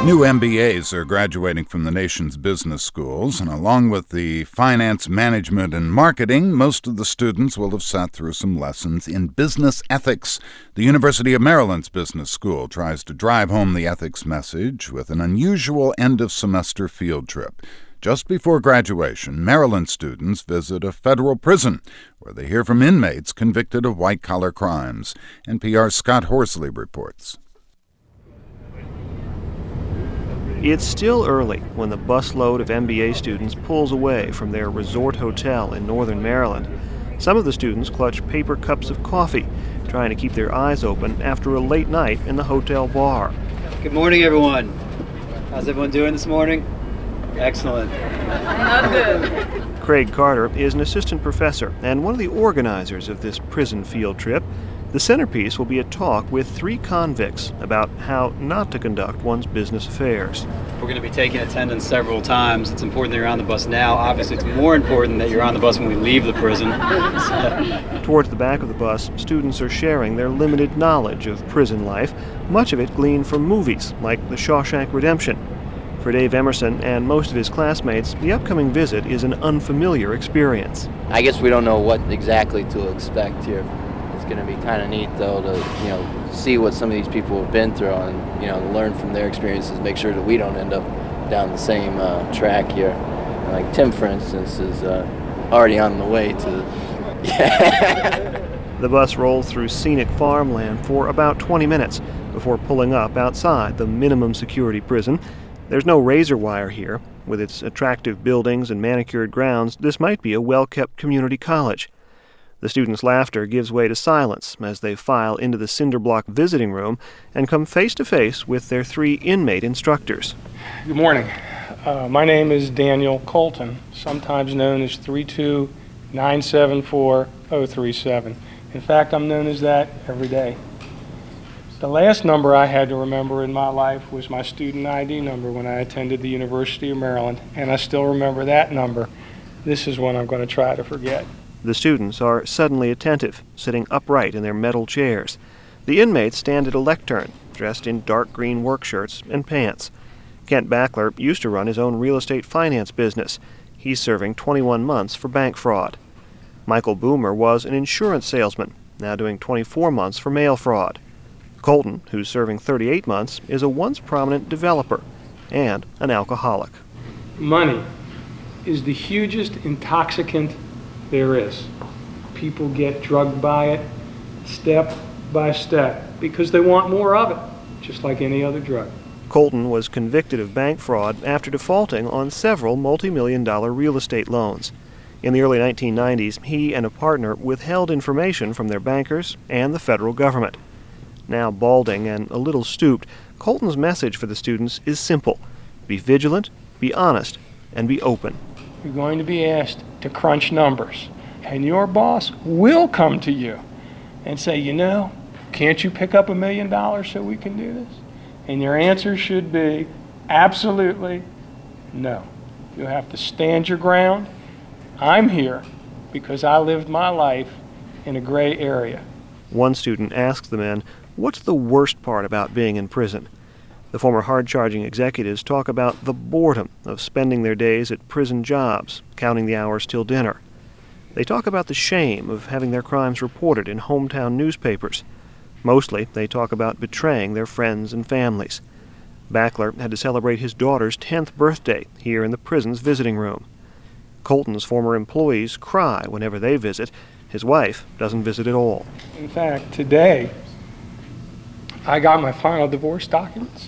New MBAs are graduating from the nation's business schools, and along with the finance, management, and marketing, most of the students will have sat through some lessons in business ethics. The University of Maryland's Business School tries to drive home the ethics message with an unusual end-of-semester field trip. Just before graduation, Maryland students visit a federal prison where they hear from inmates convicted of white-collar crimes. NPR's Scott Horsley reports. It's still early when the busload of MBA students pulls away from their resort hotel in northern Maryland. Some of the students clutch paper cups of coffee, trying to keep their eyes open after a late night in the hotel bar. Good morning, everyone. How's everyone doing this morning? Excellent. Not good. Craig Carter is an assistant professor and one of the organizers of this prison field trip. The centerpiece will be a talk with 3 convicts about how not to conduct one's business affairs. We're going to be taking attendance several times. It's important that you're on the bus now. Obviously, it's more important that you're on the bus when we leave the prison. Towards the back of the bus, students are sharing their limited knowledge of prison life, much of it gleaned from movies like The Shawshank Redemption. For Dave Emerson and most of his classmates, the upcoming visit is an unfamiliar experience. I guess we don't know what exactly to expect here. It's going to be kind of neat, though, to see what some of these people have been through and learn from their experiences, make sure that we don't end up down the same track here. Like Tim, for instance, is already on the way to. The bus rolls through scenic farmland for about 20 minutes before pulling up outside the minimum security prison. There's no razor wire here. With its attractive buildings and manicured grounds, this might be a well-kept community college. The students' laughter gives way to silence as they file into the cinder block visiting room and come face-to-face with their 3 inmate instructors. Good morning. My name is Daniel Colton, sometimes known as 32974-037. In fact, I'm known as that every day. The last number I had to remember in my life was my student ID number when I attended the University of Maryland, and I still remember that number. This is one I'm going to try to forget. The students are suddenly attentive, sitting upright in their metal chairs. The inmates stand at a lectern, dressed in dark green work shirts and pants. Kent Backler used to run his own real estate finance business. He's serving 21 months for bank fraud. Michael Boomer was an insurance salesman, now doing 24 months for mail fraud. Colton, who's serving 38 months, is a once prominent developer and an alcoholic. Money is the hugest intoxicant there is. People get drugged by it step by step because they want more of it, just like any other drug. Colton was convicted of bank fraud after defaulting on several multi-million-dollar real estate loans. In the early 1990s, he and a partner withheld information from their bankers and the federal government. Now balding and a little stooped, Colton's message for the students is simple. Be vigilant, be honest, and be open. You're going to be asked to crunch numbers, and your boss will come to you and say, can't you pick up $1 million so we can do this? And your answer should be absolutely no. You have to stand your ground. I'm here because I lived my life in a gray area. One student asks the men, what's the worst part about being in prison? The former hard-charging executives talk about the boredom of spending their days at prison jobs, counting the hours till dinner. They talk about the shame of having their crimes reported in hometown newspapers. Mostly, they talk about betraying their friends and families. Backler had to celebrate his daughter's 10th birthday here in the prison's visiting room. Colton's former employees cry whenever they visit. His wife doesn't visit at all. In fact, today, I got my final divorce documents.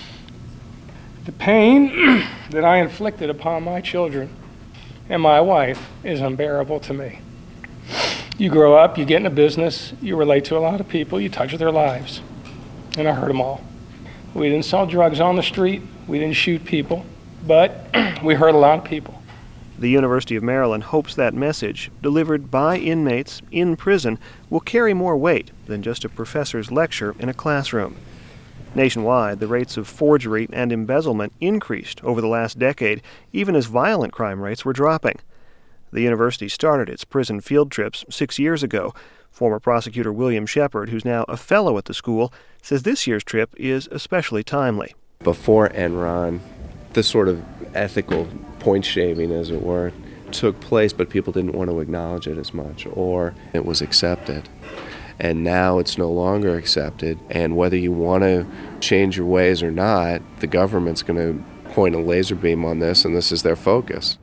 The pain that I inflicted upon my children and my wife is unbearable to me. You grow up, you get in a business, you relate to a lot of people, you touch their lives, and I hurt them all. We didn't sell drugs on the street, we didn't shoot people, but we hurt a lot of people. The University of Maryland hopes that message, delivered by inmates in prison, will carry more weight than just a professor's lecture in a classroom. Nationwide, the rates of forgery and embezzlement increased over the last decade, even as violent crime rates were dropping. The university started its prison field trips 6 years ago. Former prosecutor William Shepard, who's now a fellow at the school, says this year's trip is especially timely. Before Enron, this sort of ethical point shaving, as it were, took place, but people didn't want to acknowledge it as much, or it was accepted. And now it's no longer accepted, and whether you want to change your ways or not, the government's going to point a laser beam on this, and this is their focus.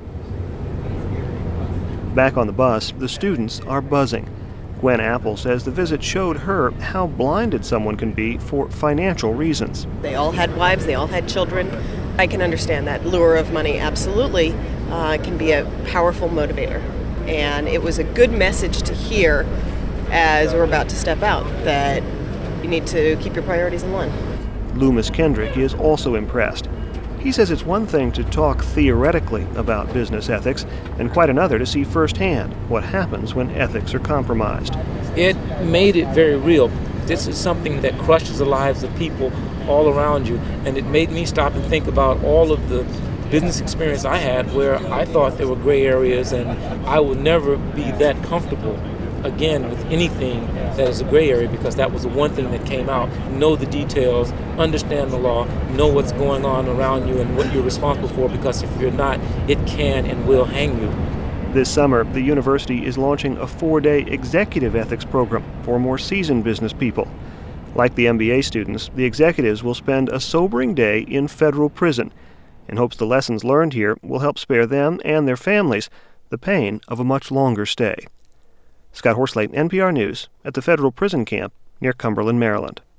Back on the bus, the students are buzzing. Gwen Apple says the visit showed her how blinded someone can be for financial reasons. They all had wives, they all had children. I can understand that lure of money absolutely can be a powerful motivator. And it was a good message to hear as we're about to step out, that you need to keep your priorities in line. Loomis Kendrick is also impressed. He says it's one thing to talk theoretically about business ethics, and quite another to see firsthand what happens when ethics are compromised. It made it very real. This is something that crushes the lives of people all around you, and it made me stop and think about all of the business experience I had where I thought there were gray areas, and I would never be that comfortable again with anything that is a gray area, because that was the one thing that came out. Know the details, understand the law, know what's going on around you and what you're responsible for, because if you're not, it can and will hang you. This summer, the university is launching a 4-day executive ethics program for more seasoned business people. Like the MBA students, the executives will spend a sobering day in federal prison in hopes the lessons learned here will help spare them and their families the pain of a much longer stay. Scott Horsley, NPR News, at the federal prison camp near Cumberland, Maryland.